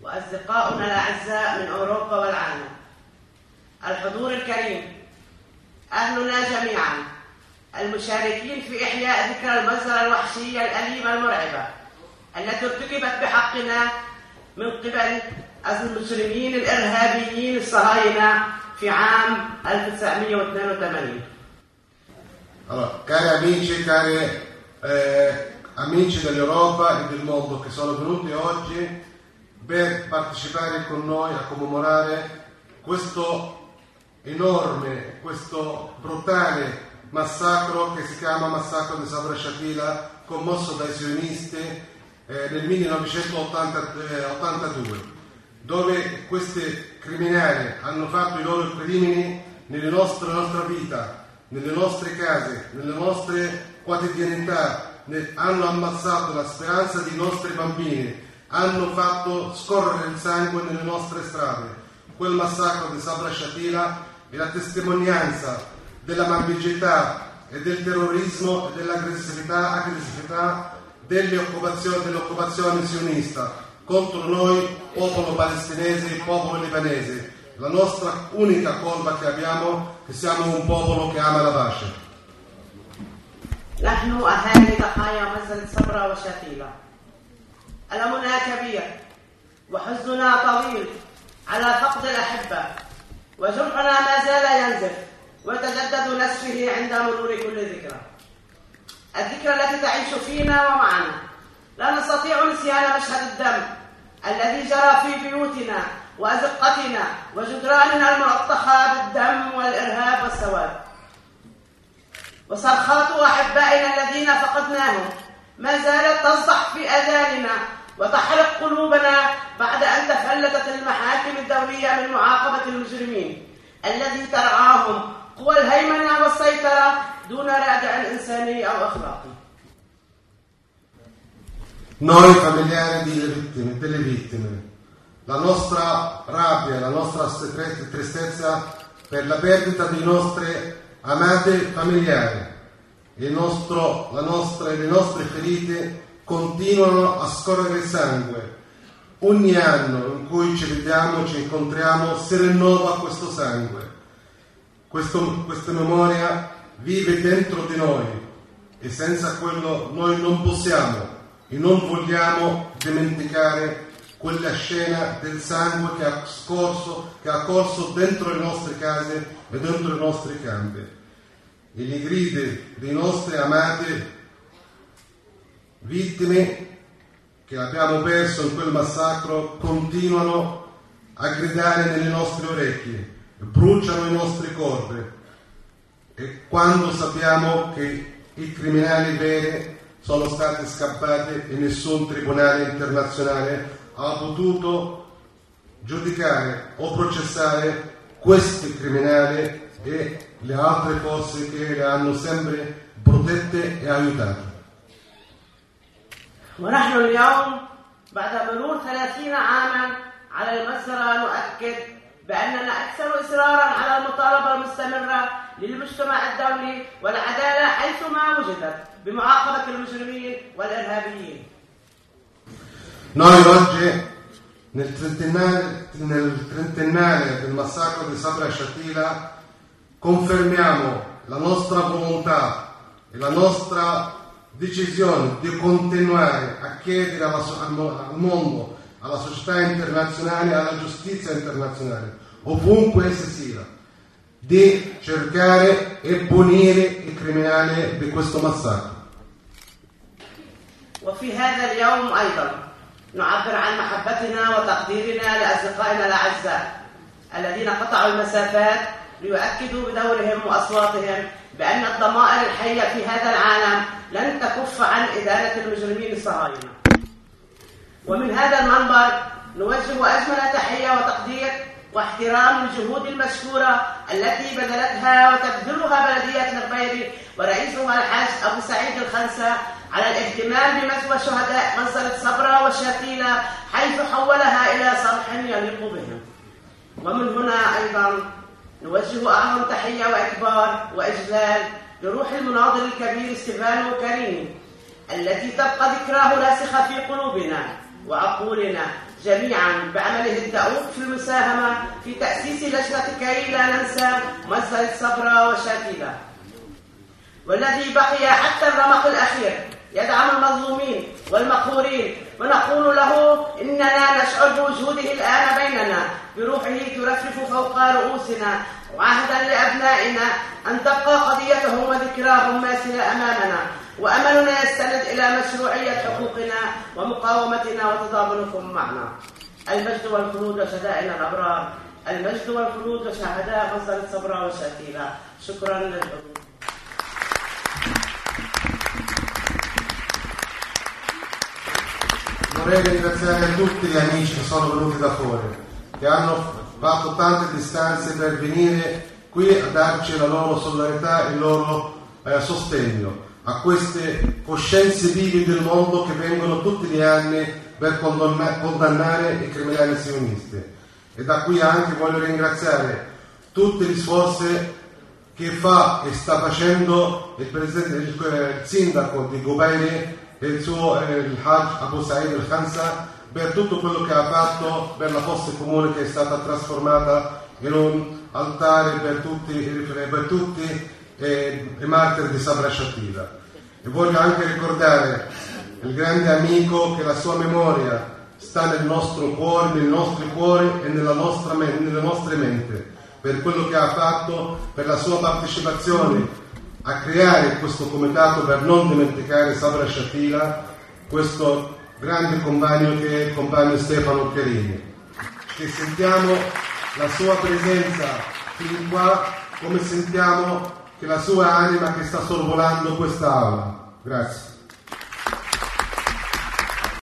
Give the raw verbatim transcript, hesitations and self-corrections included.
وأصدقاؤنا الأعزاء من أوروبا والعالم، الحضور الكريم، أهلنا جميعا المشاركين في إحياء ذكرى المجزرة الوحشية الأليمة المرعبة التي ارتكبت بحقنا من قبل المجرمين الإرهابيين الصهاينة في عام ألف وتسعمائة واثنين وثمانين. Allora, cari amici e cari eh, amici dell'Europa e del mondo che sono venuti oggi per partecipare con noi a commemorare questo enorme, questo brutale massacro che si chiama massacro di Sabra Shatila, commosso dai sionisti eh, nel millenovecentottantadue, dove questi criminali hanno fatto i loro crimini nelle nostre, nella nostra vita, nelle nostre case, nelle nostre quotidianità, ne, hanno ammazzato la speranza dei nostri bambini, hanno fatto scorrere il sangue nelle nostre strade. Quel massacro di Sabra Shatila è la testimonianza della mambicità e del terrorismo e dell'aggressività aggressività delle occupazioni, dell'occupazione sionista contro noi, popolo palestinese e popolo libanese. La nostra unica colpa che abbiamo è che siamo un popolo che ama la pace. نحن أهالي ضحايا مجزرة صبرا وشتيلة، ألمنا كبير وحزننا طويل على فقد الأحبة، وجرحنا ما زال ينزف ويتجدد نسفه عند مرور كل ذكرى. الذكرى التي تعيش فينا ومعنا، لا نستطيع نسيان مشهد الدم الذي جرى في بيوتنا وأزقتنا وجدراننا الملطخة بالدم والإرهاب والسواد. وصرخات أحبائنا الذين فقدناهم ما زالت تصدح في آذاننا وتحرق قلوبنا بعد أن تفلتت المحاكم الدولية من معاقبة المجرمين الذي ترعاهم قوى الهيمنة والسيطرة دون رادع إنساني أو أخلاقي. Noi familiari delle vittime, delle vittime, la nostra rabbia, la nostra tristezza per la perdita dei nostri amati familiari, il nostro, la nostra, le nostre ferite continuano a scorrere sangue. Ogni anno in cui ci vediamo, ci incontriamo, si rinnova questo sangue. Questo, questa memoria vive dentro di noi e senza quello noi non possiamo e non vogliamo dimenticare quella scena del sangue che ha scorso, che ha corso dentro le nostre case e dentro i nostri campi. E le grida dei nostri amati vittime che abbiamo perso in quel massacro continuano a gridare nelle nostre orecchie, bruciano i nostri corpi. E quando sappiamo che i criminali veri sono stati scappati e nessun tribunale internazionale ha potuto giudicare o processare questi criminali e le altre forze che le hanno sempre protette e aiutate. ونحن اليوم بعد مرور ثلاثين عاما على المجزرة نؤكد بأننا أكثر إصرارا على المطالبة المستمرة للمجتمع الدولي والعدالة حيثما وجدت بمعاقبة المجرمين والإرهابيين. Noi oggi nel trentennale, nel trentennale del massacro di Sabra Shatila confermiamo la nostra volontà e la nostra decisione di continuare a chiedere alla, al mondo, alla società internazionale, alla giustizia internazionale, ovunque essa sia, di cercare e punire i criminali di questo massacro. وفي هذا اليوم أيضا نعبر عن محبتنا وتقديرنا لأصدقائنا الأعزاء الذين قطعوا المسافات ليؤكدوا بدورهم وأصواتهم بأن الضمائر الحية في هذا العالم لن تكف عن إدانة المجرمين الصهاينة. ومن هذا المنبر نوجه أجمل تحية وتقدير واحترام للجهود المشكورة التي بذلتها وتبذلها بلدية الغبيري ورئيسها الحاج أبو سعيد الخنسة على الاهتمام بمثوى شهداء مجزرة صبرا وشتيلة حيث حولها إلى صرح يليق بهم. ومن هنا أيضا نوجه أعظم تحية وإكبار وإجلال لروح المناضل الكبير ستيفانو كاريني التي تبقى ذكراه راسخة في قلوبنا وعقولنا جميعا بعمله الدؤوب في المساهمة في تأسيس لجنة كي لا ننسى مزرعة صبرا وشاتيلا، والذي بقي حتى الرمق الأخير يدعم المظلومين والمقهورين، ونقول له إننا نشعر بوجوده الآن بيننا بروحه ترفرف فوق رؤوسنا، وعهدا لأبنائنا أن تبقى قضيتهم وذكراهم ماثلة أمامنا، وأملنا يستند إلى مشروعية حقوقنا ومقاومتنا وتضامنكم معنا. المجد والخلود وشهدائنا الأبرار، المجد والخلود وشهداء مزرعة صبرا وشاتيلا. شكرا للحضور. Vorrei ringraziare tutti gli amici che sono venuti da fuori, che hanno fatto tante distanze per venire qui a darci la loro solidarietà e il loro eh, sostegno a queste coscienze vive del mondo che vengono tutti gli anni per condanna- condannare i criminali sionisti. E da qui anche voglio ringraziare tutti gli sforzi che fa e sta facendo il, presidente, il, il sindaco di Gubairi e il suo eh, il Hajj Abu Said al-Khansa per tutto quello che ha fatto per la fossa comune, che è stata trasformata in un altare per tutti, per tutti eh, i martiri di Sabra Shatila. E voglio anche ricordare il grande amico che la sua memoria sta nel nostro cuore, nei nostri cuori e nella nostra, nelle nostre menti, per quello che ha fatto, per la sua partecipazione a creare questo comitato per non dimenticare Sabra Shatila, questo grande compagno che è il compagno Stefano Chiarini. Che sentiamo la sua presenza fin qua, come sentiamo che la sua anima che sta sorvolando quest'aula. Grazie.